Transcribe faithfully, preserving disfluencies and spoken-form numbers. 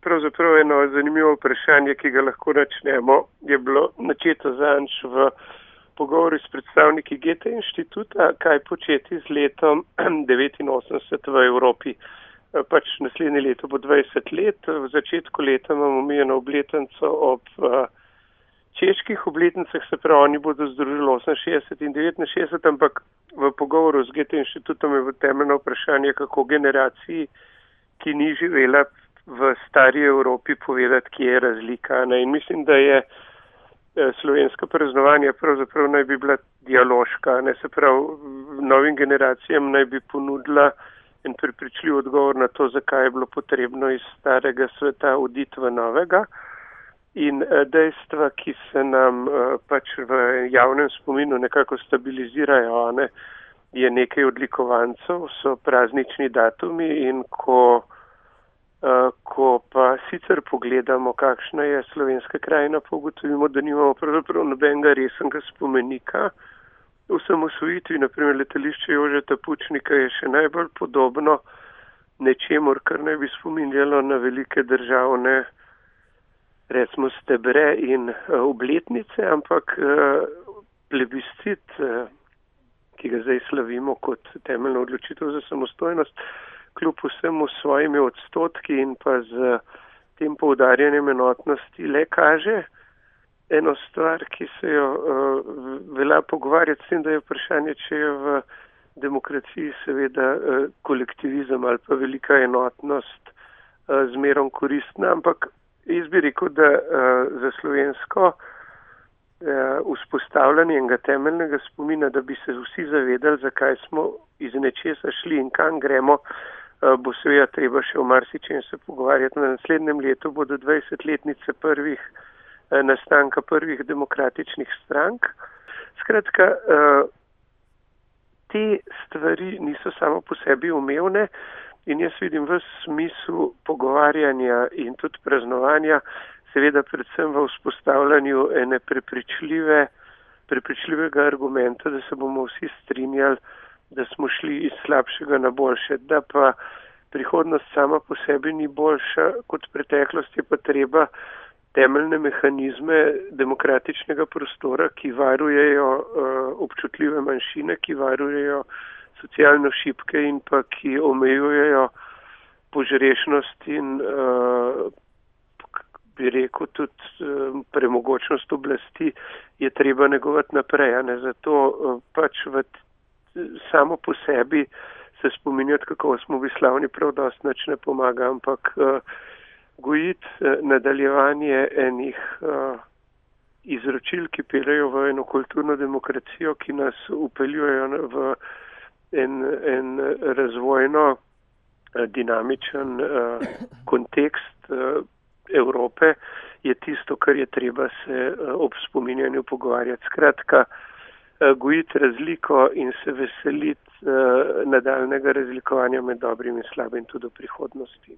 pravzaprav eno zanimivo vprašanje, ki ga lahko načnemo, je bilo načeto zanč v pogovoru s predstavniki Goethe inštituta, kaj početi z letom devetinosemdeset v Evropi. Pač naslednje leto bo dvajset let, v začetku leta imamo omejeno obletnico ob čeških obletnicah, se pravi, oni bodo združili oseminšestdeset in devetinšestdeset, ampak v pogovoru z Goethe inštitutom je temeljno vprašanje, kako generaciji, ki ni živela v stari Evropi, povedati, kje je razlika. Ne? In mislim, da je slovensko praznovanje pravzaprav naj bi bila dialoška, ne, se pravi, novim generacijam naj bi ponudila en prepričljiv odgovor na to, zakaj je bilo potrebno iz starega sveta oditi v novega. In dejstva, ki se nam pač v javnem spominu nekako stabilizirajo, ne, je nekaj odlikovancev, so praznični datumi in ko Ko pa sicer pogledamo, kakšna je slovenska krajina, pa ugotovimo, da nimamo pravzaprav nobenega resnega spomenika. V osamosvojitvi, naprimer letališče Jožeta Pučnika, je še najbolj podobno nečemur, kar naj bi spominjalo na velike državne, recimo stebre in obletnice, ampak plebiscit, ki ga zdaj slavimo kot temeljno odločitev za samostojnost, kljub vsemu s svojimi odstotki in pa z tem poudarjanjem enotnosti le kaže eno stvar, ki se jo uh, velja pogovarjati, s tem, da je vprašanje, če je v demokraciji seveda uh, kolektivizem ali pa velika enotnost uh, zmerom koristna, ampak jaz bi rekel, da uh, za slovensko uh, vzpostavljanje enega temeljnega spomina, da bi se vsi zavedali, zakaj smo iz nečesa šli in kam gremo, bo seveda treba še o marsičem se pogovarjati. Na naslednjem letu bodo dvajsetletnice prvih nastanka prvih demokratičnih strank. Skratka, te stvari niso samo po sebi umevne in jaz vidim v smislu pogovarjanja in tudi praznovanja, seveda predvsem v vzpostavljanju ene prepričljive, prepričljivega argumenta, da se bomo vsi strinjali, da smo šli iz slabšega na boljše, da pa prihodnost sama po sebi ni boljša kot preteklost, je pa treba temeljne mehanizme demokratičnega prostora, ki varujejo uh, občutljive manjšine, ki varujejo socialno šibke in pa ki omejujejo požrešnost in uh, bi rekel tudi uh, premogočnost oblasti, je treba negovati naprej. Ne? Zato uh, pač v samo po sebi se spominjati, kako smo bili slavni, prav dosti nič ne pomaga, ampak uh, gojiti uh, nadaljevanje enih uh, izročil, ki peljejo v eno kulturno demokracijo, ki nas upeljujejo v en, en razvojno uh, dinamičen uh, kontekst uh, Evrope, je tisto, kar je treba se uh, ob spominjanju pogovarjati. Skratka, gojiti razliko in se veseliti uh, nadaljnega razlikovanja med dobrim in slabim tudi v prihodnosti.